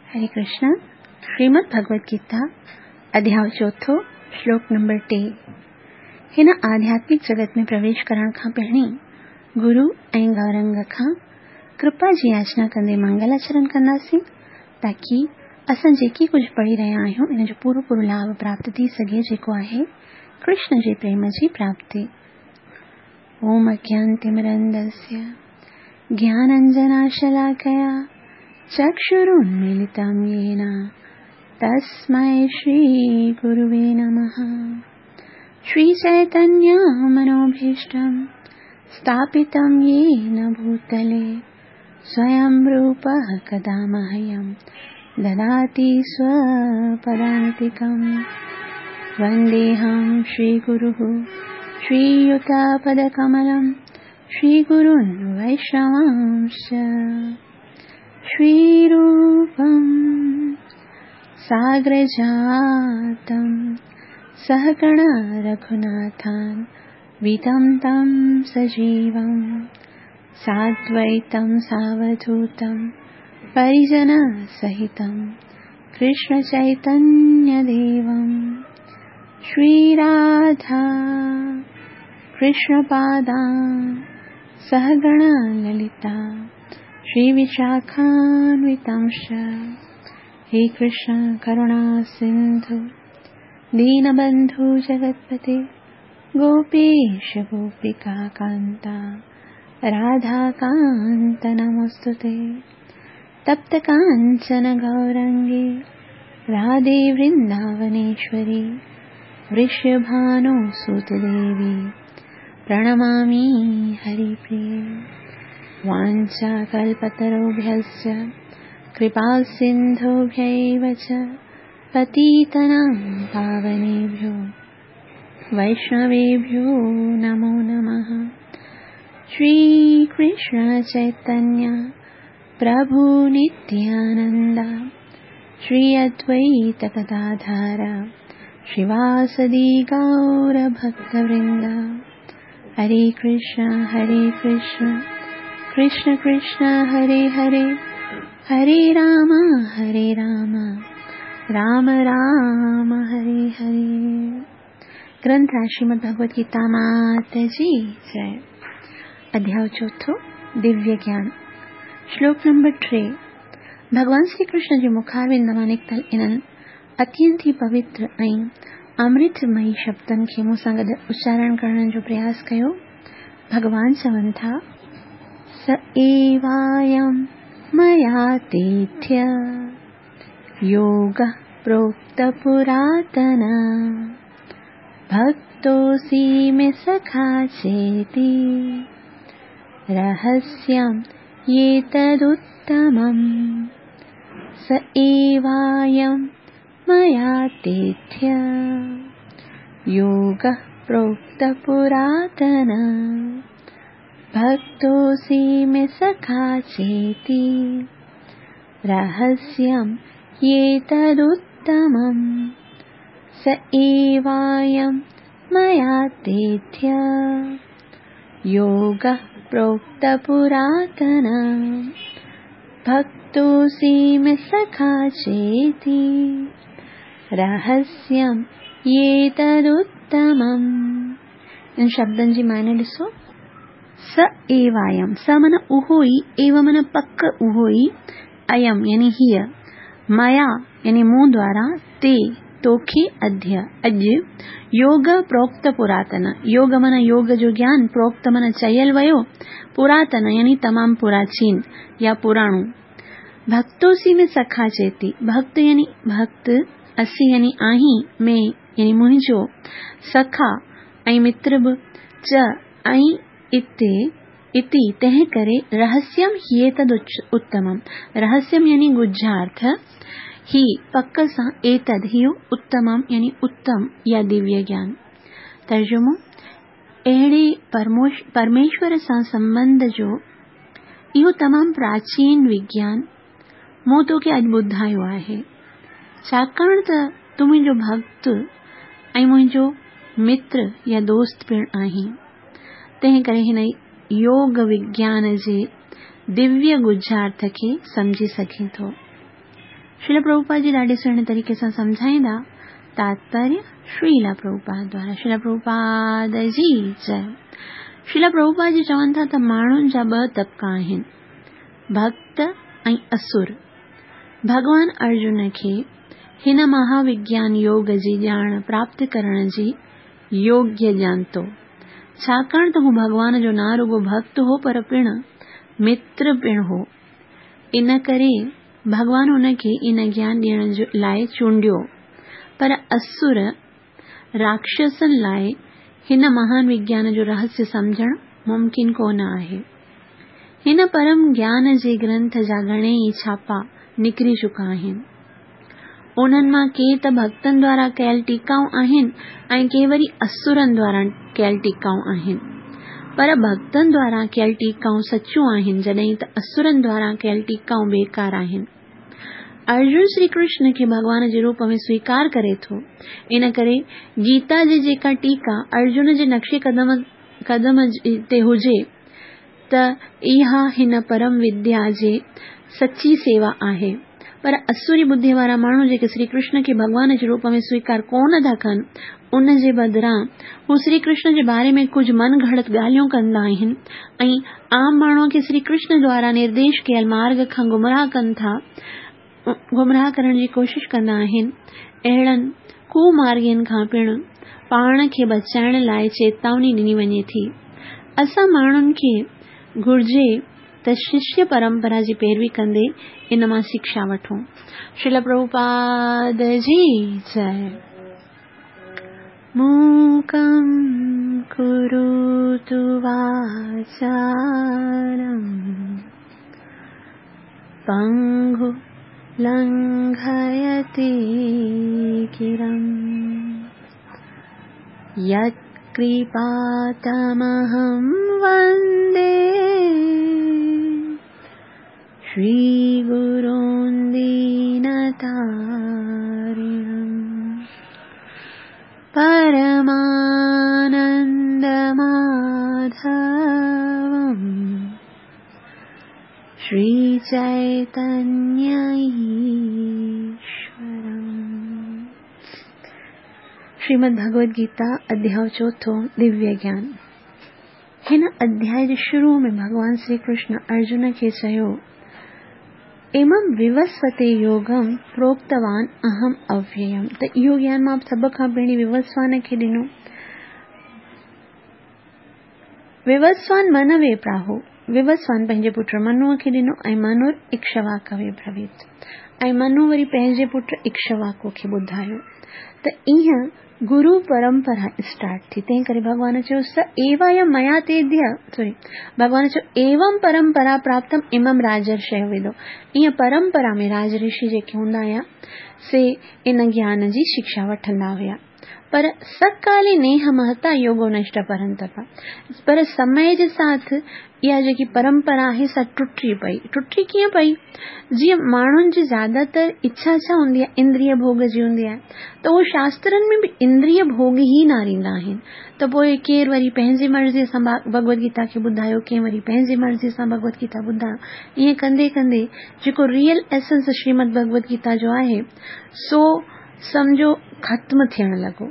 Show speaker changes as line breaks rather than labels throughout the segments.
हरे कृष्ण। श्रीमद् भगवद गीता अध्याय 4 श्लोक नंबर 3। हिन आध्यात्मिक जगत में प्रवेश करण खां पहिरीं गुरु ऐं गौरंग खां कृपा जी याचना कंदे मंगलाचरण कंदासीं ताकि असां जेकी कुछ पढ़ी रहिया आहियूं इन जो पूरो लाभ प्राप्त थी सघे, जेको आहे कृष्ण जे प्रेम जी प्राप्ति। ओम अज्ञानतिमिरन्धस्य ज्ञानाञ्जनशलाकया चक्षुरुन्मीलितं येन तस्मै श्रीगुरुवे नमः। श्रीचैतन्यमनोभीष्टं स्थापितं येन भूतले स्वयं रूपः कदा मह्यं ददाति स्वपदान्तिकं। वन्देऽहं श्रीगुरुः श्रीयुतापदकमलं श्रीगुरुन् वैष्णवांश्च। श्रीरूपं साग्रजातं सहगण रघुनाथान् वितं तं सजीवं साद्वैतं सावधूतं परिजनसहितं कृष्णचैतन्यदेवं श्रीराधा कृष्णपादान् सहगण ललिता श्रीविशाखान्वितांश्च। हे कृष्ण करुणा सिन्धु दीनबन्धु जगत्पते गोपेश गोपिका कान्ता राधाकान्त नमोऽस्तुते। तप्त काञ्चन गौरङ्गे राधे वृन्दावनेश्वरी वृषभानुसुतदेवी प्रणमामि हरिप्रिये। वाञ्छाकल्पतरुभ्यश्च कृपासिन्धुभ्यैव च पतितानां पावनेभ्यो वैष्णवेभ्यो नमो नमः। श्रीकृष्ण चैतन्य प्रभु नित्यानन्द श्री अद्वैत गदाधर श्रीवासदि गौरभक्तवृन्द। हरे कृष्ण कृष्ण कृष्ण हरे हरे हरे राम राम राम हरे हरे। ग्रंथ श्रीमद् भगवद गीता माता जी जय। अध्याय 4 दिव्य ज्ञान श्लोक नंबर 3। भगवान श्री कृष्ण जे मुखारविंद मां निकतल इन्हनि अत्यंत ही पवित्र ऐं अमृतमयी शब्दनि खे मूं सां गॾु उच्चारण करण जो प्रयास कयो। भगवान चवनि था, स एवायं मया तेथ्य योगः प्रोक्त पुरातन भक्तोऽसि मे सखा चेति रहस्यं एतदुत्तमम्। स एवायं मया तेथ्य योगः प्रोक्त पुरातन भक्तोऽसि मे सखा चेति रहस्यम् एतदुत्तमम्। स एवायं मया तेथ्य योगः प्रोक्त पुरातन भक्तोऽसि मे सखा चेति रहस्यम् एतदुत्तमम्। इन शब्दन जी मायने ॾिसो। स एवायम, स मन उहोई, एव मन पक्क उहोई, अयम यानी हीअ, मया यानी मूं द्वारा, ते तोखे, अद्य अज, योग प्रोक्त पुरातन, योग मन योग जो ज्ञान, प्रोक्त मन चयल वयो, पुरातन यानी तमाम पुराचीन या पुराणु। भक्तोसी में सखा चेती, भक्त यानी भक्त, असी यानी आही, में यानी मुंहिंजो, सखा ऐं मित्र बि, च ऐं इति तंहिं करे, रहस्यम ह्येतद उत्तमम, रहस्यम यानी गुज्जार्थ, ही पक्क सां, एतद हियो, उत्तमम यानी उत्तम या दिव्य ज्ञान। तर्जुमो, अहिड़े परमेश्वर सां संबंध जो इहो तमाम प्राचीन विज्ञान मूं तोखे अॼु ॿुधायो आहे, छाकाणि त तूं मुंहिंजो भक्त ऐं मुंहिंजो मित्र या दोस्त पिण आहीं। तंहिं करे हिन योग विज्ञान जे दिव्य गुज्जार्थ खे समझी सघे थो। श्रील प्रभुपाद जी ॾाढे सुहिणे तरीक़े सां सम्झाईंदा। तात्पर्य श्रील प्रभुपाद द्वारा। श्रील प्रभुपाद जी जय। श्रील प्रभुपाद जी चवनि था त माण्हुनि जा 2 तबका आहिनि, भक्त ऐं असुर। भगवान अर्जुन खे हिन महाविज्ञान योग जी ॼाण प्राप्त करण जी योग्य ॼाणतो, छाकाणि त हू भगवान जो न रुगो भक्त हो पर पिण मित्र पिण हो। इन करे भगवान हुन खे इन ज्ञान ॾियण लाइ चूंडियो। पर असुर राक्षसन लाइ हिन महान विज्ञान जो रहस्य समझण मुमकिन कोन आहे। हिन परम ज्ञान जे ग्रंथ जा घणेई छापा निकिरी चुका आहिनि। उन्हनि मां के त भक्तनि द्वारा कयल टीकाऊं आहिनि ऐं के वरी असुरनि द्वारा कयल टीकाऊं आहिनि। पर भक्तनि द्वारा कयल टीकाऊं सचियूं आहिनि, जॾहिं त असुरनि द्वारा कयल टीकाऊं बेकार आहिनि। अर्जुन श्री कृष्ण खे भगवान जे रूप में स्वीकार करे थो। इन करे गीता जी जेका टीका अर्जुन जे नक्शे कदम ते हुजे त इहा हिन परम विद्या जे सची सेवा आहे। पर असुरी बुद्धि वारा माण्हू जेके श्री कृष्ण खे भगवान जे रूप में स्वीकार कोन था कनि, उन जे बदिरां हू श्री कृष्ण जे बारे में कुछ मन घड़त ॻाल्हियूं कंदा आहिनि ऐं आम माण्हूअ खे श्री कृष्ण द्वारा निर्देश कयल मार्ग खां गुमराह करण जी कोशिश कंदा आहिनि। अहिड़नि कुमार्गीनि खां पिण पाण खे बचाइण लाइ चेतावनी ॾिनी वञे थी। असां माण्हुनि खे घुर्जे त शिष्य परंपरा जी पैरवी कंदे इन मां शिक्षा वठूं। श्रील प्रभुपाद जी जय। मूकं करोतु वाचालं पंगु लंघयति गिरं यत्कृपातमहं वन्दे श्रीगुरून् दीनतारिणम्। परमानन्दमाधवम् श्रीचैतन्य ईश्वरम्। श्रीमद् भगवद गीता अध्याय 4 दिव्य ज्ञान। हिन अध्याय जे शुरू में भगवान श्री कृष्ण अर्जुन खे चयो, इमं विवस्वते योगम प्रोक्तवान अहम अव्ययम। त इहो ज्ञान मां सभ खां पहिरीं विवस्वान खे ॾिनो। विवस्वान मनवे प्राहो। विवस्वान पंहिंजे पुट मनुअ खे ॾिनो ऐं मनुर इक्ष्वाकवे ब्रवीत ऐं मनु वरी पंहिंजे पुट इक्ष्वाकु खे ॿुधायो। त ईअं गुरु परंपरा स्टार्ट थी। तंहिं करे भगवान चयो स एवायम मया तेद्य भगवान चयो एवं परंपरा प्राप्तम इमम राजर्षय विदो। ईअं परंपरा में राज ऋषि जेके हूंदा हुआ से इन ज्ञान जी शिक्षा वठंदा हुआ। पर सकाले नेह महता योगो नष्ट परंतप। पर समय जे साथ इहा जेकी परंपरा आहे सा टुटी पई। टुटी कीअं पई? जीअं माण्हुनि जी ज्यादातर इच्छा छा हूंदी आहे? इंद्रिय भोग जी हूंदी आहे। त उहो शास्त्रनि में बि इंद्रिय भोग ई न ॾींदा आहिनि। त पोइ केर वरी पंहिंजी मर्ज़ीअ सां भगवद गीता खे ॿुधायो, कंहिं वरी पंहिंजी मर्ज़ीअ सां भगवद गीता ॿुधायो। ईअं कंदे कंदे जेको रियल एसेंस श्रीमद भगवद गीता जो आहे सो समझो ख़त्म थियण लॻो।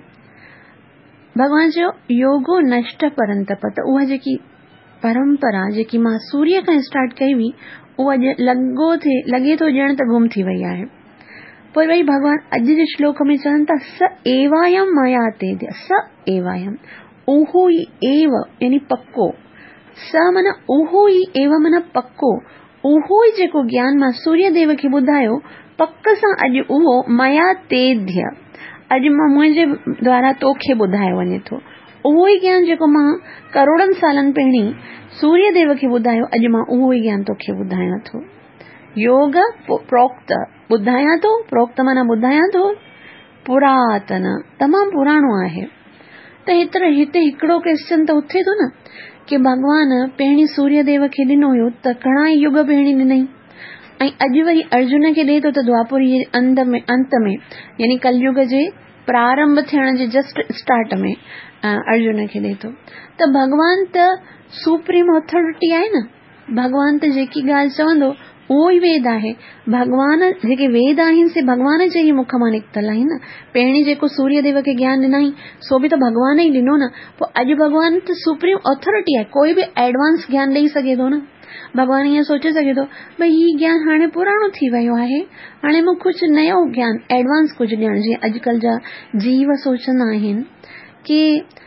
भगवान चयो योगो नष्ट परंतप। त उहा जेकी परंपरा जेकी मां सूर्य खां स्टार्ट कई हुई उहा लॻे थो ॼण त गुम थी वई आहे। पोइ वरी भगवान अॼु जे श्लोक में चवनि था स एवायम मया तेद्य। स एवायम उहो ई एव यानी पक्को। स माना उहो ई एव माना पक्को। उहो ई जेको ज्ञान मां सूर्य देव खे ॿुधायो पक सां अॼु उहो मया तेद्य अॼु मां मुंहिंजे द्वारा तोखे ॿुधायो वञे थो। उहो ई ज्ञान जेको मां करोड़नि सालनि पहिरीं सूर्य देव खे ॿुधायो अॼु मां उहो ई ज्ञान तोखे ॿुधायां थो। योग प्रोक्त ॿुधायां थो। प्रोक्त माना ॿुधायां थो। पुरातन तमामु पुराणो आहे। त हिते हिकिड़ो क्वेश्चन त उथे थो न कि भगवान पहिरीं सूर्य देव खे ॾिनो हुयो त घणा ई युग पहिरीं ॾिनई ऐं अॼु वरी अर्जुन खे ॾे थो त द्वापर जे अंत में यानी कलयुग जे प्रारंभ थियण जे जस्ट स्टार्ट में अर्जुन खे ॾे थो। त भगवान त सुप्रीम अथॉरिटी आहे न। भगवान त जेकी ॻाल्हि चवंदो उहो ई वेद आहे। भगवान जेके वेद आहिनि से भगवान जे ई मुख मां निकितल आहिनि न। पहिरीं जेको सूर्य देव खे ज्ञान ॾिनई सो बि त भगवान ई ॾिनो न। पोइ अॼु भगवान त सुप्रीम अथॉरिटी आहे, कोई बि एडवांस ज्ञान ॾेई सघे थो न। भगवान ईअं सोचे सघे थो भई ही ज्ञान हाणे पुराणो थी वियो आहे, हाणे मूं कुझु नयो ज्ञान एडवांस कुझु ॾियण। जीअं अॼुकल्ह जा जीव सोचंदा आहिनि कि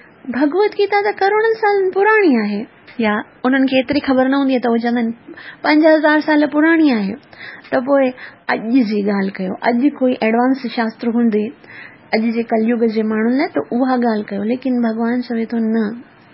भगवत गीता त करोड़नि साल पुराणी आहे, या उन्हनि खे एतिरी ख़बर न हूंदी आहे त उहे चवंदा आहिनि 5000 साल पुराणी आहे। त पोइ अॼु जी ॻाल्हि कयो, अॼु कोई एडवांस शास्त्र हूंदे अॼु जे कलयुग जे माण्हुनि लाइ त उहा ॻाल्हि कयो। लेकिन भगवान चवे थो न,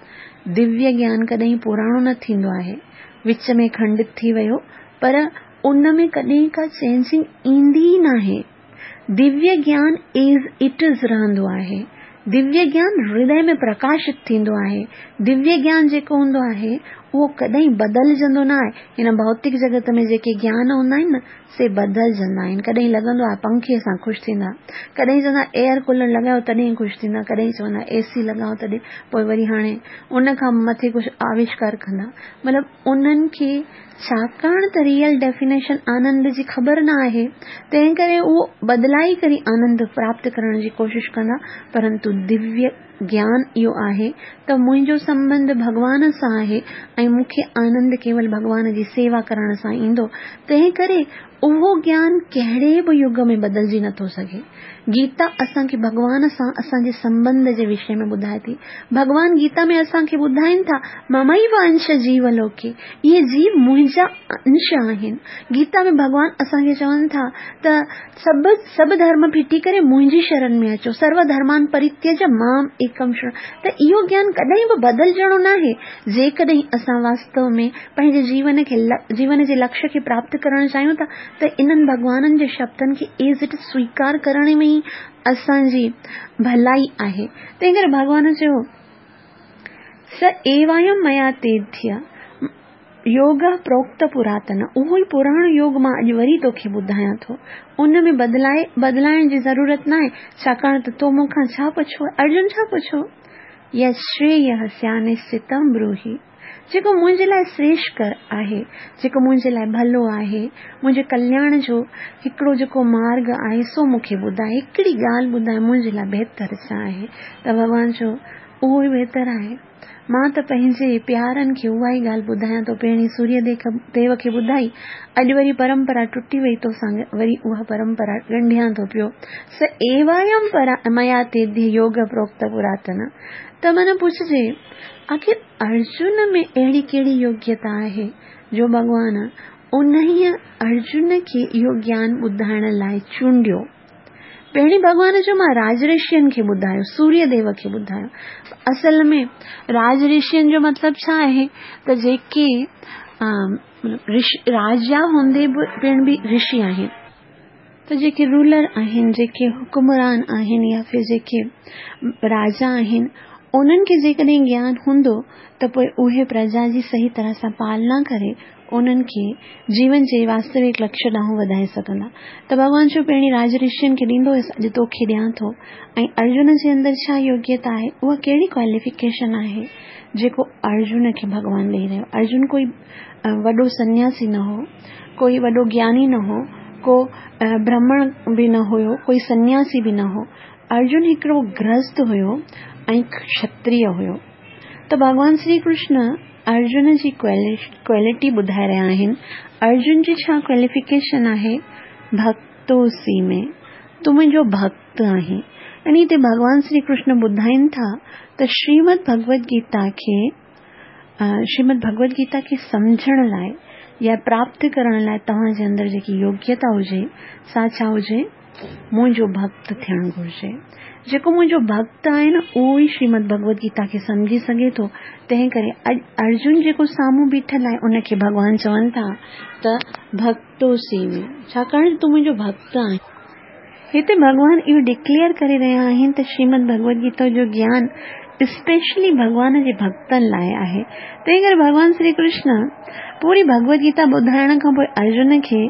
दिव्य ज्ञान कॾहिं पुराणो न थींदो आहे, विच में खंडित थी वियो, पर उन में कॾहिं का चेंजिंग ईंदी ई न आहे। दिव्य ज्ञान इज इट इज रहंदो आहे। दिव्य ज्ञान हृदय में प्रकाशित थींदो आहे। दिव्य ज्ञान जेको हूंदो आहे उहो कॾहिं बदलजंदो न आहे। हिन भौतिक जगत में जेके ज्ञान हूंदा आहिनि न से बदलजंदा आहिनि। कॾहिं लॻंदो आहे पंखे सां ख़ुशि थींदा, कॾहिं चवंदा एयर कूलर लॻायो तॾहिं ख़ुशि थींदा, कॾहिं चवंदा एसी लॻाओ तॾहिं, पोइ वरी हाणे उन खां मथे कुझु आविष्कार कंदा। मतिलबु उन्हनि खे छाकाणि त रियल डेफिनेशन आनंद जी ख़बर न आहे, तंहिं करे उहो बदलाई करे आनंद प्राप्त करण जी कोशिश कंदा। परंतु दिव्य ज्ञान इहो आहे त मुंहिंजो संबंध भगवान सां आहे ऐं मूंखे आनंद केवल भगवान जी सेवा करण सां ईंदो। तंहिं करे उहो ज्ञान कहिड़े बि युग में बदलजी नथो सघे। गीता असांखे भगवान सां असांजे संबंध जे विषय में ॿुधाए थी। भगवान गीता में असांखे ॿुधाइनि था ममैव अंश जीव लोके, इहे जीव मुंहिंजा अंश आहिनि। गीता में भगवान असांखे चवनि था त सभु धर्म फिटी करे मुंहिंजी शरण में अचो, सर्व धर्मान परित्यज माम एकम शरण। त इहो ज्ञान कॾहिं बि बदलजणो न आहे। जेकॾहिं असां वास्तव में पंहिंजे जीवन जे लक्ष्य खे प्राप्त करणु चाहियूं था त इन्हनि भगवाननि जे शब्दनि खे एज़ इट स्वीकार करण में ई असांजी भलाई आहे। तंहिं करे भगवान चयो स एवायम मया तेध्य योग प्रोक्त पुरातन, उहो ई पुराणो योग मां अॼु वरी तोखे ॿुधायां थो। उन में बदलाइण जी ज़रूरत न आहे, छाकाणि त तो मूंखां छा पुछो? अर्जुन छा पुछो? यश्रेय स्यानिश्चितम ब्रूहि, जेको मुंहिंजे लाइ श्रेष्ठकर आहे, जेको मुंहिंजे लाइ भलो आहे, मुंहिंजे कल्याण जो हिकिड़ो जेको मार्ग आहे सो मूंखे ॿुधाए, हिकिड़ी ॻाल्हि ॿुधाए मुंहिंजे लाइ बहितर छा आहे। त भॻवान चयो उहो ई बहितर आहे। मां त पंहिंजे प्यारनि खे उहा ई ॻाल्हि ॿुधायां थो। पहिरीं सूर्य देव खे ॿुधाई, अॼु वरी परंपरा टुटी वई, तोसां वरी उहा परंपरा ॻंढियां थो पियो। स एवायम मया तेध्य योग प्रोक्त पुरातन। त मन पुछजे आखिर अर्जुन में अहिड़ी कहिड़ी योग्यता आहे जो भगवान उन ई अर्जुन खे इहो ज्ञान ॿुधाइण लाइ चूंडियो। पहिरीं भगवान जो मां राज ऋषियनि खे ॿुधायो, सूर्य देव खे ॿुधायो। असल में राज ऋषियनि जो मतिलब छा आहे त जेके राजा हूंदे पिण बि ऋषि आहिनि। त जेके रूलर आहिनि, जेके हुकुमरान आहिनि या फिर जेके राजा आहिनि, उन्हनि खे जेकॾहिं ज्ञान हूंदो त पोइ उहे प्रजा जी सही तरह सां पालना करे उन्हनि खे जीवन जे वास्तविक लक्ष्य ॾांहुं वधाए सघंदा। त भॻवान जो पहिरीं राज ऋषियनि खे ॾींदो हुयसि, अॼु तोखे ॾियां थो। ऐं अर्जुन जे अंदरि छा योग्यता आहे, उहा कहिड़ी क्वालिफिकेशन आहे जेको अर्जुन खे भॻवान ॾेई रहियो। अर्जुन कोई वॾो सन्यासी न हो, कोई वॾो ज्ञानी न हो, को ब्राह्मण बि न हुयो, कोई सन्यासी बि न हो। अर्जुन हिकिड़ो गृहस्थ हुयो ऐं क्षत्रिय हुयो। त भगवान श्री कृष्ण अर्जुन जी क्वालिटी ॿुधाए रहिया आहिनि। अर्जुन जी छा क्वालिफिकेशन आहे? भक्तोसी में, तूं मुंहिंजो भक्त आहीं। यानी हिते भगवान श्री कृष्ण ॿुधाइनि था त श्रीमद भगवत गीता खे सम्झण लाइ या प्राप्त करण लाइ तव्हांजे अंदरि जेकी योग्यता हुजे सा छा हुजे? मुंहिंजो भक्त थियणु घुरिजे। जेको मुंहिंजो भक्त आहे न उहो ई श्रीमद भगवत गीता खे सम्झी सघे थो। तंहिं करे अर्जुन जेको साम्हूं बीठल आहे उनखे भगवान चवनि था त भक्तोसी में, छाकाणि तूं मुंहिंजो भक्त आहे। हिते भगवान इहो डिक्लेयर करे रहिया आहिनि त श्रीमद भगवत गीता जो ज्ञान स्पेशली भगवान जे भक्तनि लाइ आहे। तंहिं करे भगवान श्री कृष्ण पूरी भगवत गीता ॿुधाइण खां पोइ अर्जुन खे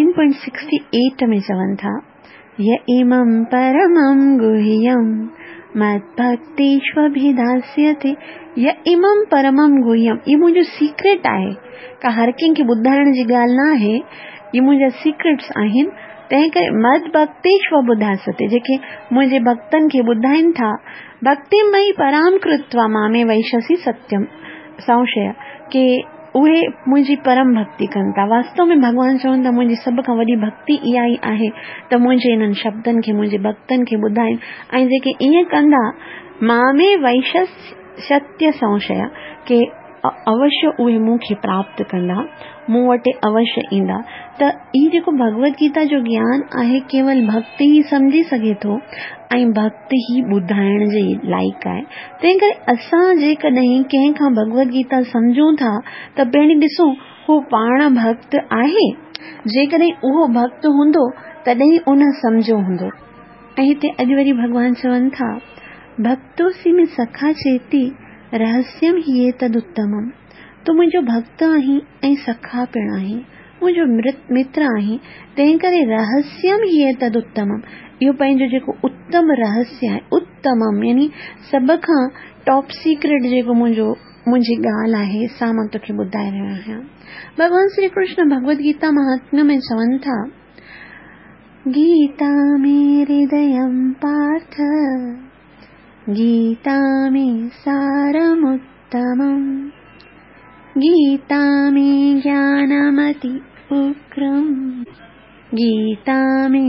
18.68 में चवनि था य इमं परमं गुह्यं मद्भक्तेष्वभिधास्यते य इमं परमं गुह्यम। ये मुंहिंजो सीक्रेट आहे, का हर कंहिंखे ॿुधाइण जी ॻाल्हि न आहे, ये मुंहिंजा सीक्रेट्स आहिनि। तंहिं करे मद्भक्तेष्व ॿुधास्यते, जेके मुंहिंजे भक्तनि खे ॿुधाइनि था, भक्तिमयी पराम कृत्वा मामे वैशसी सत्यम संशय, के उहे मुंहिंजी परम भक्ति कनि था। वास्तव में भगवान चवनि था मुंहिंजी सभ खां वॾी भक्ति इहा ई आहे त मुंहिंजे इन्हनि शब्दनि खे मुंहिंजे भक्तनि खे ॿुधाइनि, ऐं जेके ईअं कंदा मामे वैशस्य संशय, के अवश्य उहे मूंखे प्राप्त कंदा, मूं वटि अवश्य ईंदा। त ई जेको भगवत गीता जो ज्ञान आहे, केवल भक्त ई समझी सघे थो ऐं भक्त ही ॿुधाइण जे लाइक़ आहे। तंहिं करे असां जेकॾहिं कंहिं खां भगवत गीता समझूं था त पहिरीं ॾिसूं हू पाण भक्त आहे। जेकॾहिं उहो भक्त हूंदो तॾहिं उन समझो हूंदो। ऐं हिते अॼु वरी भगवान चवनि था, भक्तोसी में सखा चेती रहस्यम ही तदुत्तमम। तूं मुंहिंजो भक्त आहीं ऐं सखा पिण आहीं, मुंहिंजो मित्र आहीं, तंहिं करे रहस्यम ही तदुत्तमम, इहो पंहिंजो जेको उत्तम रहस्य आहे, उत्तमम यानी सभ खां टॉप सीक्रेट जेको मुंहिंजी ॻाल्हि आहे, सा मां तोखे ॿुधाए रहियो आहियां। भगवान श्री कृष्ण भगवत गीता महात्म्य में चवनि था, गीता में हृदयम पार्थ, गीता में सारमुत्तमम, गीता में ज्ञानमति उग्रम, गीता में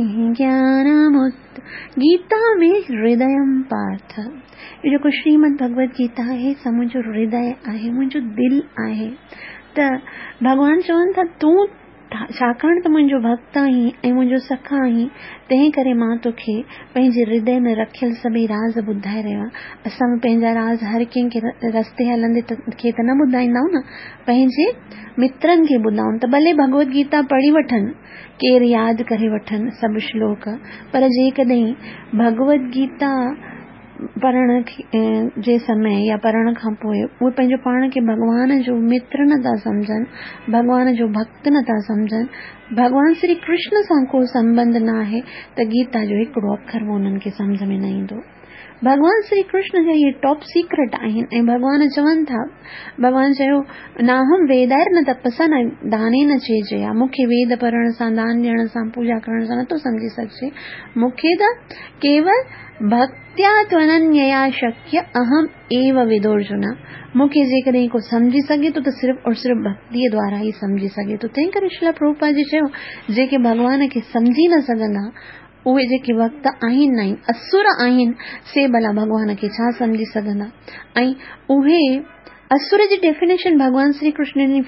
गीता में हृदयम पार्थ। ये जेको श्रीमद भगवत गीता है, सा मुंहिंजो हृदय आहे, मुंहिंजो दिल आहे। त भगवान चवनि था, तूं छाकाणि त मुंहिंजो भक्त आहीं ऐं मुंहिंजो सखा आहीं, तंहिं करे मां तोखे पंहिंजे हृदय में रखियल सभई राज़ ॿुधाए रहियो आहियां। असां पंहिंजा राज़ हर कंहिंखे रस्ते हलंदे खे त न ॿुधाईंदा आहियूं न, पंहिंजे मित्रनि खे ॿुधाऊं। त भले भगवत गीता पढ़ी वठनि, केरु यादि करे वठनि सभु श्लोक, पर जेकॾहिं भगवत गीता पढ़ण जे समय या पढ़ण खां पोइ उहे पंहिंजो पाण खे भगवान जो मित्र नथा समझनि, भगवान जो भक्त नथा समझनि, भगवान श्री कृष्ण सां को संबंध न आहे, त गीता जो हिकिड़ो अखर बि उन्हनि खे समझ में न ईंदो। भगवान श्री कृष्ण जा ये टॉप सीक्रेट आहिनि। ऐं भगवान चवनि था, भगवान चयो, नाहम वेदायर न तपसा न दाने न चेजया, मूंखे वेद पढ़ण सां, दान ॾियण सां, पूजा करण सां नथो समझी सघे, मूंखे त केवल भक्त्या त्वनन्यया शक्य अहम एव विदोर्जुना, मूंखे जेकॾहिं को समझी सघे थो त सिर्फ़ और सिर्फ़ भक्तीअ द्वारा ई समझी सघे थो। तंहिं करे श्रील प्रभुपाद जी चयो, जेके भगवान खे समझी न सघंदा, उहे जेके भक्त आहिनि न, असुर आहिनि, से भला भगवान खे छा समझी सघंदा। ऐं उहे असुर जी डेफिनेशन भगवान श्री कृष्ण ने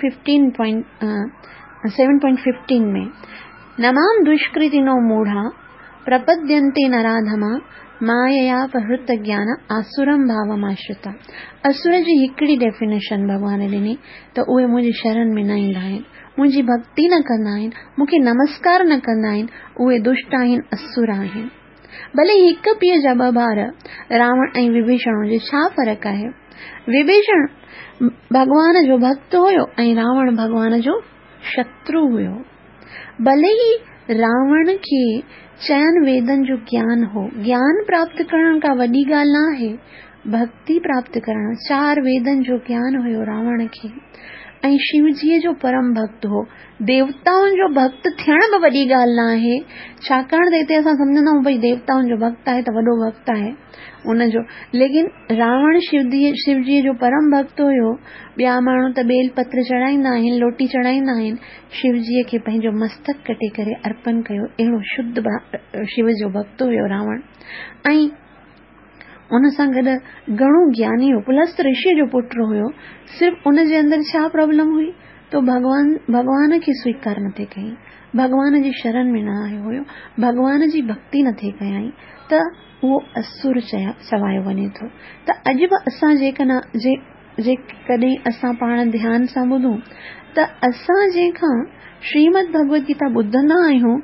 7.15 में, नमाम दुष्कृतिनो मूढ़ा प्रपद्यन्ते नराधमा मायया प्रहृत ज्ञान आसुरम भावमाश्रिता। असुर जी हिकिड़ी डेफिनेशन भगवान ॾिनी त उहे मुंहिंजी शरण में न ईंदा आहिनि, मुंहिंजी भक्ति न कंदा आहिनि, मूंखे नमस्कार न कंदा आहिनि, उहे दुष्ट आहिनि, असुर आहिनि। भले हिकु पीउ जा ॿ ॿार रावण ऐं विभीषण हुजे, छा फ़र्क़ु आहे? विभीषण भगवान जो भक्त हुयो ऐं रावण भगवान जो शत्रु हुयो। भले ही रावण खे चयनि वेदन जो ज्ञान हो, ज्ञान प्राप्त करण का वॾी ॻाल्हि न आहे, भक्ति प्राप्त करण, 4 वेदन जो ज्ञान हुयो रावण खे, ऐं शिवजीअ जो परम भक्त हो। देवताउनि जो भक्त थियण बि वॾी ॻाल्हि न आहे, छाकाणि त हिते असां सम्झंदा आहियूं भई देवताउनि जो भक्त आहे त वॾो भक्त आहे उनजो, लेकिन रावण शिवजीअ जो परम भक्त हुयो। ॿिया माण्हू त बेल पत्र चढ़ाईंदा आहिनि, लोटी चढ़ाईंदा आहिनि, शिवजीअ खे पंहिंजो मस्तक कटे करे अर्पण कयो, अहिड़ो शुद्ध शिव जो भक्त हुयो रावण। ऐं उन सां गॾु घणो ज्ञानी हो, प्लस ऋषि जो पुट हुयो। सिर्फ़ उन जे अंदर छा प्रॉब्लम हुई, तो भगवान खे स्वीकार न थे कई, भगवान जी शरण में न आयो हुयो, भगवान जी भक्ति न थे कयाई, त उहो असुर चवायो वञे थो। त अॼु बि असां जेकॾहिं असां पाण ध्यान सां ॿुधूं त असां जंहिंखां श्रीमद भगवत गीता ॿुधंदा आहियूं,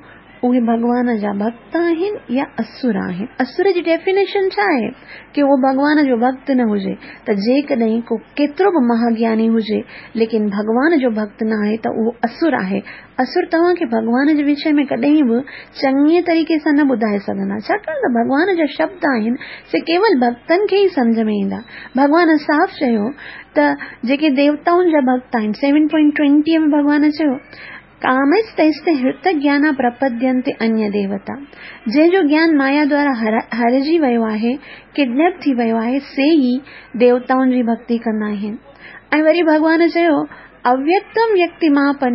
उहे भगवान जा भक्त आहिनि या असुर आहिनि। असुर जी डेफिनेशन छा आहे कि वो भगवान जो भक्त न हुजे, त जेकॾहिं को केतिरो बि महाज्ञानी हुजे लेकिन भगवान जो भक्त न आहे त उहो असुर आहे। असुर तव्हांखे भगवान जे विषय में कॾहिं बि चङे तरीक़े सां न ॿुधाए सघंदा, छाकाणि त भगवान जा शब्द आहिनि से केवल भक्तनि खे ई सम्झ में ईंदा। भगवान साफ़ चयो त जेके देवताउनि जा भक्त आहिनि 7.20 में भगवान चयो कामस्तैस्ते हृत ज्ञान प्रपद्यन्ते अन्य देवता, जंहिंजो ज्ञान माया द्वारा हरजी वियो आहे, किडनैप थी वियो आहे, से ई देवताउनि जी भक्ति कंदा आहिनि। ऐं वरी भगवान चयो अव्यक्तम व्यक्ति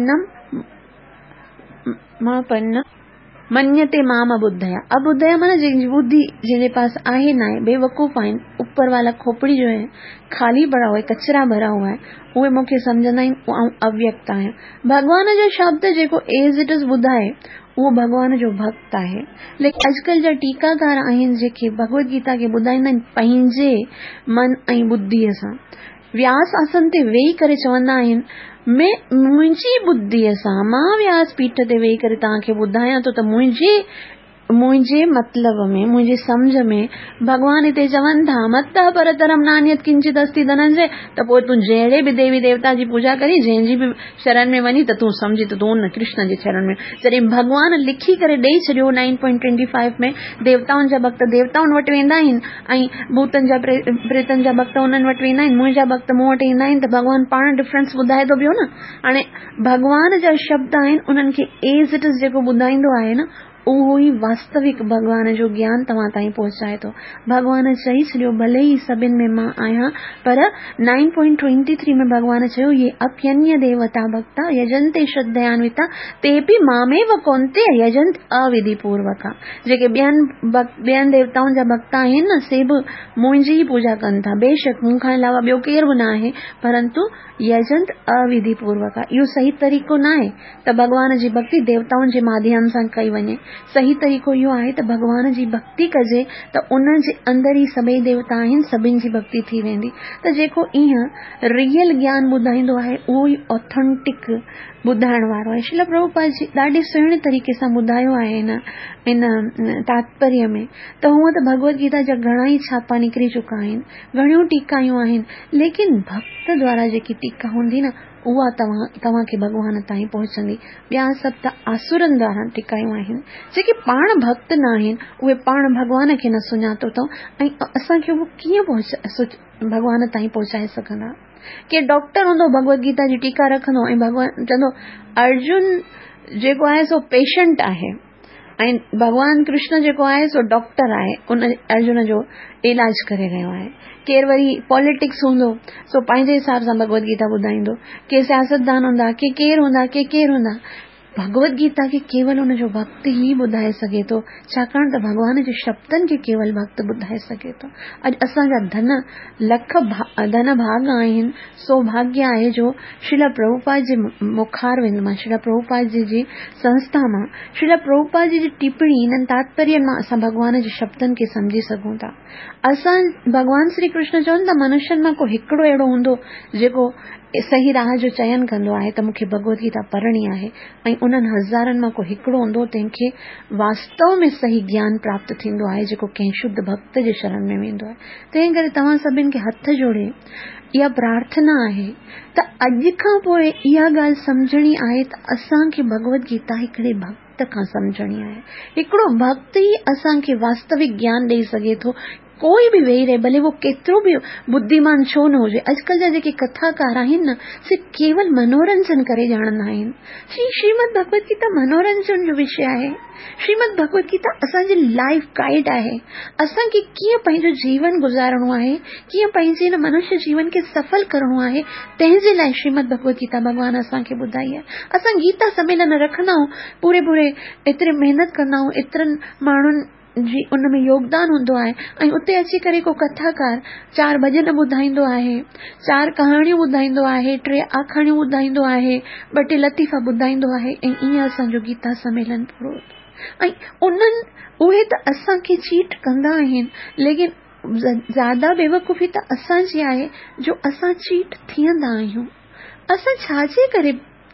मापन्न मन्यते माम अबुद्धया। अबुद्धया माना जंहिंजी बुद्धि जंहिंजे पास आहे ना आहे, बेवकूफ़ आहिनि, ऊपर वाला खोपड़ी जो है खाली भरा हुआ है, कचरा भरा हुआ है, उहे मूंखे सम्झंदा आहिनि ऐं अव्यक्त आहियां। भगवान जो शब्द जेको एज इट इज़ ॿुधाए उहो भगवान जो भक्त आहे। लेकिन अॼुकल्ह जा टीकाकार आहिनि जेके भगवत गीता खे ॿुधाईंदा आहिनि पंहिंजे मन ऐं बुद्धीअ सां। व्यास आसन ते वेही करे चवंदा आहिनि मुंहिंजी बुद्धीअ सां मां व्यास पीठ ते वेही करे तव्हांखे ॿुधायां थो त मुंहिंजे मतलब में, मुंहिंजे सम्झ में भगवान हिते चवनि था मत्तः परतरम नान्यत् किंचित् अस्ति धनंजय, त पोइ तूं जहिड़े बि देवी देवता जी पूजा करी, जंहिंजी बि शरण में वञी त तूं समझी त तूं न कृष्ण जे शरण में। जॾहिं भगवान लिखी करे ॾेई छॾियो 9.25 में देवताउनि जा भक्त देवताउनि वटि वेंदा आहिनि ऐं भूतनि जा प्रेतनि जा भक्त उन्हनि वटि वेंदा आहिनि, मुंहिंजा भक्त मूं वटि ईंदा आहिनि, त भगवान पाण डिफरेंस ॿुधाए थो पियो न। हाणे भगवान जा शब्द आहिनि, उन्हनि खे एज इट इज़ जेको ॿुधाईंदो आहे न उहो ई वास्तविक भगवान जो ज्ञान तव्हां ताईं पहुचाए थो। भगवान चई छॾियो भले ई सभिनि में मां आहियां, पर 9.23 में भगवान चयो ये अप्यन्य देवता भक्ता यजन्ते श्रद्धयान्विता तेपि मामेव कौन्ते यजन्त अविधि पूर्वका। जेके ॿियनि देवताउनि जा भक्त आहिनि न से बि मुंहिंजी ई पूजा कनि था, बेशक मूं खां अलावा ॿियो केरु बि न आहे, परंतु यजंत अविधि पूर्वका। इहो सही तरीक़ो न आहे त भगवान जी भक्ति देवताउनि जे माध्यम सां कई वञे। सही तरीक़ो इहो आहे त भगवान जी भक्ति कजे त उन जे अंदर ई सभई देवता आहिनि, सभिनि जी भक्ति थी वेंदी। त जेको ईअं रियल ज्ञान ॿुधाईंदो आहे उहो ई ऑथेंटिक ॿुधाइण वारो आहे। श्रील प्रभुपाद जी ॾाढे सुहिणे तरीक़े सां ॿुधायो आहे इन तात्पर्य में त हूअं त भगवत गीता जा घणा ई छापा निकिरी चुका आहिनि, घणियूं टीकायूं आहिनि, लेकिन भक्त द्वारा जेकी टीका हूंदी न उहा तव्हांखे भगवान ताईं पहुचंदी। ॿिया सभु त आसुरनि द्वारा टिकायूं आहिनि। जेके पाण भक्त न आहिनि उहे पाण भगवान खे न सुञातो अथऊं ऐं असांखे उहो कीअं भगवान ताईं पहुचाए सघंदा। के डॉक्टर हूंदो भगवत गीता जी टीका रखंदो ऐं भगवान चवंदो अर्जुन जेको आहे सो पेशेंट आहे ऐं भगवान कृष्ण जेको आहे सो डॉक्टर आहे, उन अर्जुन जो इलाज करे रहियो आहे। केर वरी पॉलिटिक्स हूंदो सो पंहिंजे हिसाब सां भगवत गीता ॿुधाईंदो, के सियासतदान हूंदा, के केर हूंदा। भगवत गीता खे केवल उन जो भक्त ई ॿुधाए सघे थो, छाकाणि त भगवान जे शब्दनि खे केवल भक्त ॿुधाए सघे थो। अॼु असांजा धन भाग आहिनि, सौभाग्य आहे जो श्रील प्रभुपाद जे मुखारविंद मां, श्रील प्रभुपाद जी संस्था मां, श्रील प्रभुपाद जी टिप्पणी इन्हनि तात्पर्य मां असां भगवान जे शब्दनि खे सम्झी सघूं था। असां भगवान श्री कृष्ण चवनि था मनुष्यनि मां को हिकिड़ो अहिड़ो हूंदो जेको सही राह जो चयन कंदो आहे त मूंखे भगवत गीता पढ़णी आहे, ऐं उन्हनि हज़ारनि मां को हिकिड़ो हूंदो तंहिंखे वास्तव में सही ज्ञान प्राप्त थींदो आहे, जेको कंहिं शुद्ध भक्त जे शरण में वेंदो आहे। तंहिं करे तव्हां सभिनि खे हथ जोड़े इहा प्रार्थना आहे त अॼु खां पोइ इहा ॻाल्हि सम्झणी आहे त असांखे भगवत गीता हिकिड़े भक्त खां सम्झणी आहे। हिकिड़ो भक्त ई असांखे वास्तविक ज्ञान ॾेई सघे थो। कोई बि वेही रहे, भले वो केतिरो बि बुद्धिमान छो न हुजे। अॼुकल्ह जा जेके कथाकार आहिनि न से केवल मनोरंजन करे ॼाणंदा आहिनि। श्रीमद भगवत गीता मनोरंजन जो विषय आहे। श्रीमद भगवत गीता असांजी लाइफ गाइड आहे। असांखे कीअं पंहिंजो जीवन गुज़ारणो आहे, कीअं पंहिंजे मनुष्य जीवन खे सफल करणो आहे, तंहिंजे लाइ श्रीमद भगवत गीता भगवान असांखे ॿुधाई आहे। असां गीता सम्मेलन रखंदा आहियूं, पूरे एतिरी महिनत कंदा आहियूं, एतिरनि माण्हुनि जी उनमें योगदान हूंदो आहे, ऐं उते अची करे को कथाकार 4 भॼन ॿुधाईंदो आहे, 4 कहाणियूं ॿुधाईंदो आहे, 3 आखाणियूं ॿुधाईंदो आहे, 2 टे लतीफ़ा ॿुधाईंदो आहे, ऐं ईअं असांजो गीता सम्मेलन पूरो। ऐं उहे त असांखे चीट कंदा आहिनि, लेकिन ज़्यादा बेवकूफ़ी त असांजी आहे जो असां चीट थींदा आहियूं। असां छाजे करे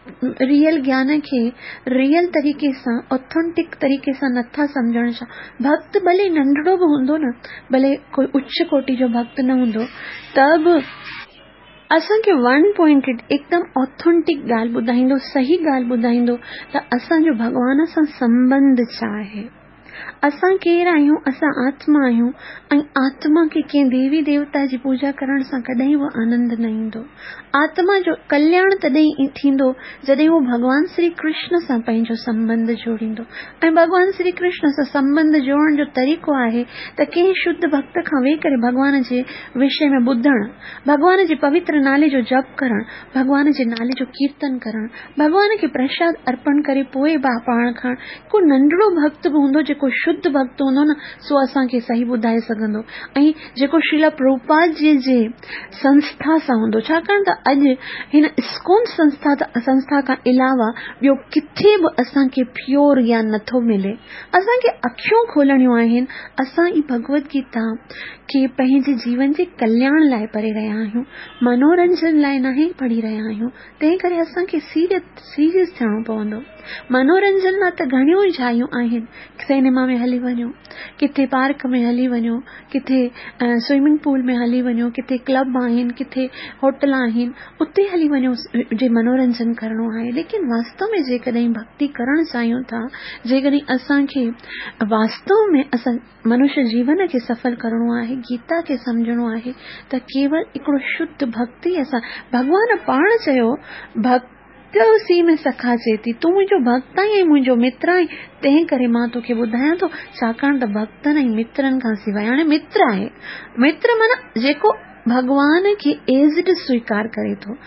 रियल ज्ञान खे रियल तरीक़े सां ऑथेंटिक तरीक़े सां नथा सम्झण छा। भक्त भले नंढड़ो बि हूंदो न, भले कोई उच्च कोटि जो भक्त न हूंदो, त बि असांखे वन पॉइंटेड एकदम ऑथेंटिक ॻाल्हि ॿुधाईंदो, सही ॻाल्हि ॿुधाईंदो त असांजो भगवान सां संबंध छा आहे, असां केरु आहियूं, असां आत्मा आहियूं, ऐं आत्मा खे कंहिं देवी देवता जी पूजा करण सां कॾहिं वो आनंद न ईंदो। आत्मा जो कल्याण तॾहिं थींदो जॾहिं वो भगवान श्री कृष्ण सां पंहिंजो संबंध जोड़ींदो। ऐं भगवान श्री कृष्ण सां संबंध जोड़ण जो तरीक़ो आहे त कंहिं शुद्ध भक्त खां वेही करे भगवान जे विषय में ॿुधण, भगवान जे पवित्र नाले जो जप करण, भगवान जे नाले जो कीर्तन करण, भगवान खे प्रसाद अर्पण करे पोइ पाण खाण। को नंढड़ो भक्त बि हूंदो जेको शुद्ध भक्त हूंदो न, सो असांखे सही ॿुधाए सघंदो। ऐं जेको श्रील प्रभुपाद जी जे संस्था सां हूंदो, छाकाणि त अॼु हिन इस्कॉन संस्था खां अलावा ॿियो किथे बि असांखे प्योर ज्ञान नथो मिले। असांखे अखियूं खोलणियूं आहिनि, असां ई भगवत गीता खे पंहिंजे जीवन जे कल्याण लाइ पढ़ी रहिया आहियूं, मनोरंजन लाइ न पढ़ी रहिया आहियूं। तंहिं करे असांखे सीरियस थियणो पवंदो। मनोरंजन लाइ त घणियूं ई जायूं आहिनि, सिनेमा में हली वञो, किथे पार्क में हली वञो, किथे स्विमिंग पूल में हली वञो, किथे क्लब आहिनि, किथे होटल आहिनि, उते हली वञो जे मनोरंजन करणो आहे। लेकिन वास्तव में जेकॾहिं भक्ति करण चाहियूं था, जेकॾहिं असांखे वास्तव में असां मनुष्य जीवन खे सफल करणो आहे, गीता खे सम्झणो आहे, त केवल हिकिड़ो शुद्ध भक्ति असां, भगवान पाण चयो भक्ति सी में सखा चेती, तूं मुंहिंजो भक्त आहीं ऐं मुंहिंजो मित्र आहीं, तंहिं करे मां तोखे ॿुधायां थो। छाकाणि त भक्तनि ऐं मित्रनि खां सवाइ, हाणे मित्र आहे, मित्र माना जेको भगवान खे एज़ड स्वीकार करे थो,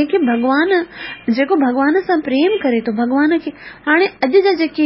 जेको भगवान सां प्रेम करे थो, भगवान खे। हाणे अॼु जा जेके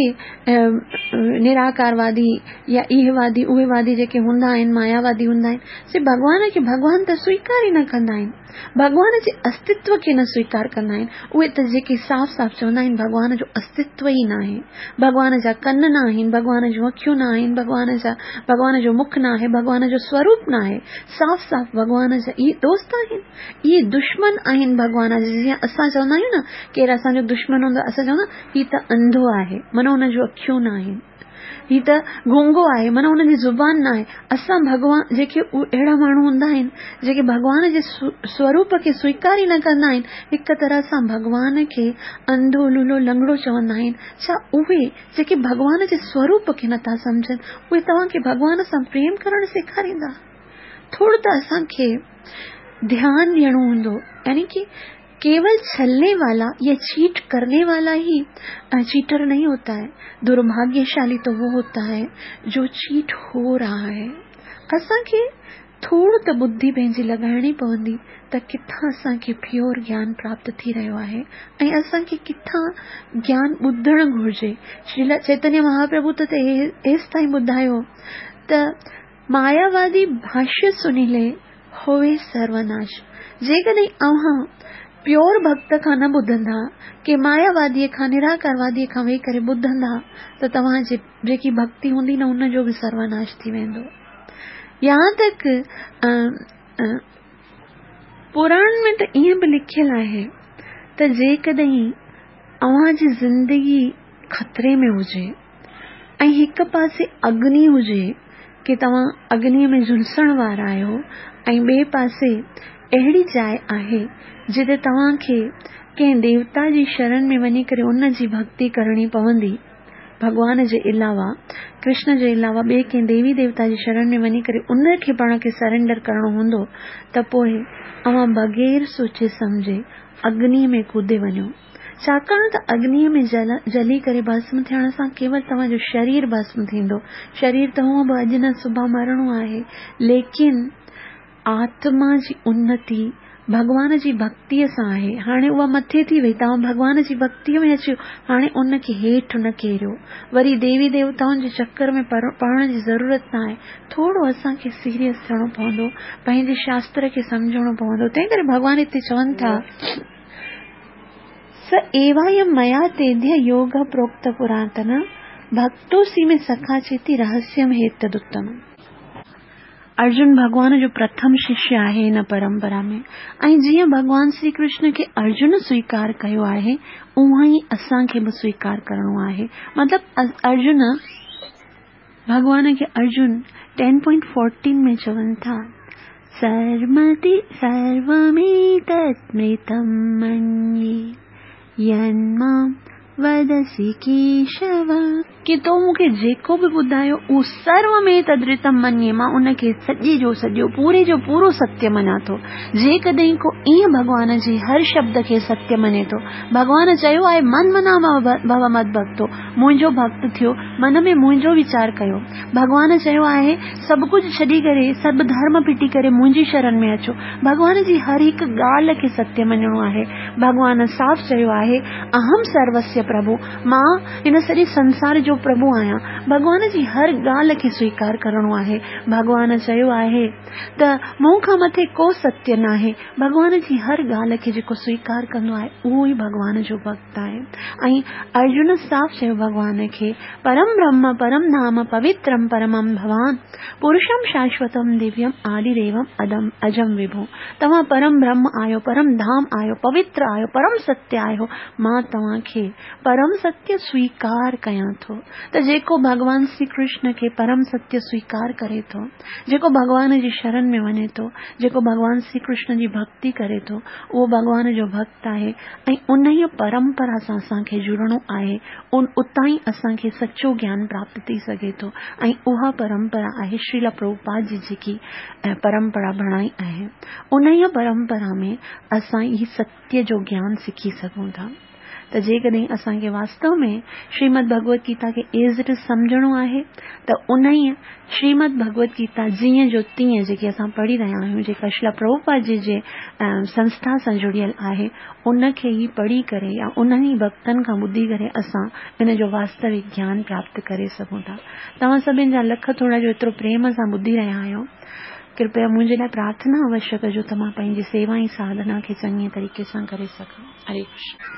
निराकारवादी या इहवादी उहेवादी जेके हूंदा आहिनि, मायावादी हूंदा आहिनि, से भगवान खे भगवान त स्वीकार ई न कंदा आहिनि, भगवान जे अस्तित्व खे न स्वीकार कंदा आहिनि। उहे त जेके साफ़ साफ़ चवंदा आहिनि भगवान जो अस्तित्व ई न आहे, भगवान जा कन न आहिनि, भगवान जूं अखियूं न आहिनि, भगवान जो मुख न आहे, भगवान जो स्वरूप न आहे, साफ़ साफ़ भगवान जा इहे दोस्त आहिनि, इहे दुश्मन आहिनि भगवान जा। जीअं असां चवंदा आहियूं न, केरु असांजो दुश्मन हूंदो, असां चवंदा हीउ त अंधो आहे, माना हुन जूं अखियूं न आहिनि, हीउ त गूंगो आहे, माना हुनजी ज़ुबान न आहे। असां भगवान जेके अहिड़ा माण्हू हूंदा आहिनि जेके भगवान जे स्वरूप खे स्वीकार ई न कंदा आहिनि, हिक तरह सां भगवान खे अंधो लूलो लंगड़ो चवंदा आहिनि। छा उहे जेके भगवान जे स्वरूप खे नथा सम्झनि, उहे तव्हांखे भगवान सां प्रेम करणु सेखारींदा? थोरो त असांखे ध्यान ॾियणो हूंदो। यानी कि केवल छलने वाला या चीट करने वाला ही चीटर नहीं होता है, दुर्भाग्यशाली तो वो होता है जो चीट हो रहा है। असांखे थोरो त बुद्धि पंहिंजी लॻाइणी पवंदी त किथां असांखे प्योर ज्ञान प्राप्त थी रहियो आहे ऐं असांखे किथां ज्ञान ॿुधणु घुरिजे। श्रील चैतन्य महाप्रभु त एसि ताईं ॿुधायो त मायावादी भाष्य सुनिले होवे सर्वनाश। जेकॾहिं अव्हां प्योर भक्त खां न ॿुधंदा, के मायावादी खां निराकारवादी खां वेही करे ॿुधंदा, त तव्हांजी जेकी भक्ति हूंदी न, हुनजो बि सर्वनाश थी वेंदो। यहाँ तक पुराण में त ईअं बि लिखियल आहे त जेकॾहिं अव्हांजी ज़िंदगी खतरे में हुजे ऐं हिक पासे अग्नि हुजे कि तव्हां अग्नीअ में झुलसण वारा आहियो, ऐं ॿिए पासे अहिड़ी जाइ आहे जिते तव्हांखे कंहिं देवता जी शरण में वञी करे उन जी भक्ति करणी पवंदी, भगवान जे अलावा, कृष्ण जे अलावा ॿिए कंहिं देवी देवता जी शरण में वञी करे उन खे पाण खे सरेंडर करणो हूंदो, त पोइ अव्हां बग़ैर सोचे सम्झे अग्नीअ में कूदे वञो। छाकाणि त अग्नीअ में जली करे भस्म थियण सां केवल तव्हांजो शरीर भस्म थींदो। शरीर त हूअं बि अॼु न सुभाणे मरणो आहे, लेकिन आत्मा जी उन्नति भगवान जी भक्तिअ सां आहे। हाणे उहा मथे थी वई, तव्हां भगवान जी भक्तिअ में अचो, हाणे उन खे हेठि न केरियो, वरी देवी देवताउनि जे चक्कर में पढ़ण जी ज़रूरत न आहे। थोरो असांखे सीरियस थियणो पवंदो, पंहिंजे शास्त्र खे सम्झणो पवंदो। तंहिं करे भगवान हिते चवनि था, स एवायम मया तेद्य योग प्रोक्त पुरातन भक्तोसी में सखा चेती रहस्यम हेतदुत्तम। अर्जुन भगवान जो प्रथम शिष्य आहे इन परंपरा में, ऐं जीअं भगवान श्री कृष्ण के अर्जुन स्वीकार कयो आहे, उहा ई असांखे भी स्वीकार करणो आहे। मतलब अर्जुन भगवान के अर्जुन 10.14 में चवन था, सर्वमेतत्मृतं मन्ये यन्मां वदसि केशव, कि तो मूंखे जेको भी ॿुधायो उ सर्व में तद्रितम मन्ये, मां उनखे सॼे जो सॼो पूरे जो पूरो सत्य मञा थो। जेकॾहिं को ईअं भगवान जी हर शब्द खे सत्य मञे थो, भगवान चयो आहे मन मना भव मद भक्तो, मुंहिंजो भक्त थियो, मन में मुंहिंजो वीचार कयो। भगवान चयो आहे सभु कुझु छॾी करे, सभु धर्म फिटी करे मुंहिंजी शरण में अचो। भगवान जी हर हिकु ॻाल्हि खे सत्य मञणो आहे। भगवान साफ़ चयो आहे अहम सर्वस्य प्रभु, मां इन सॼे संसार जो प्रभु आहियां। भगवान जी हर ॻाल्हि खे स्वीकार करणो आहे। भगवान चयो आहे त मूं खां मथे को सत्य न आहे। भगवान जी हर ॻाल्हि खे जेको स्वीकार कंदो आहे उहो ई भगवान जो भक्त आहे। ऐं अर्जुन साफ़ चयो भगवान खे, परम ब्रह्म परम धाम पवित्रम परमम भवान पुरुषम शाश्वतम दिव्यम आदिदेवम अजम विभु। तव्हां परम ब्रह्म आयो, परम धाम आयो, पवित्र आयो, परम सत्य आयो। मां तव्हांखे परम सत्य स्वीकार कयां थो। त जेको भगवान श्री कृष्ण के परम सत्य स्वीकार करे थो, जेको भगवान जी शरण में वञे थो, जेको भगवान श्री कृष्ण जी भक्ति करे थो, उहो भगवान जो भक्त आहे। ऐं उन ई परंपरा सां असांखे जुड़णो आहे, उतां ई असांखे सच्चो ज्ञान प्राप्त थी सघे थो। ऐं उहा परंपरा आहे श्रील प्रभुपाद जी जेकी परंपरा बणाई आहे। उन ई परंपरा में असां ई सत्य जो ज्ञान सिखी सघूं था। त जेकॾहिं असांखे वास्तव में श्रीमद भगवत गीता खे एज़ इट इज़ सम्झणो आहे, त उन ई श्रीमद भगवत गीता जीअं जो तीअं जेके असां पढ़ी रहिया आहियूं, जेका श्रील प्रभुपाद जी जे संस्था सां जुड़ियल आहे, उनखे ई पढ़ी करे या उन्हनि ई भक्तनि खां ॿुधी करे असां इन जो वास्तविक ज्ञान प्राप्त करे सघूं था। तव्हां सभिनि जा लख थोड़ा जो एतिरो प्रेम सां ॿुधी रहिया आहियो। कृपया मुंहिंजे लाइ प्रार्थना अवश्य कजो त मां पंहिंजी सेवा ऐं साधना खे चङी तरीक़े सां करे सघां। हरे कृष्ण।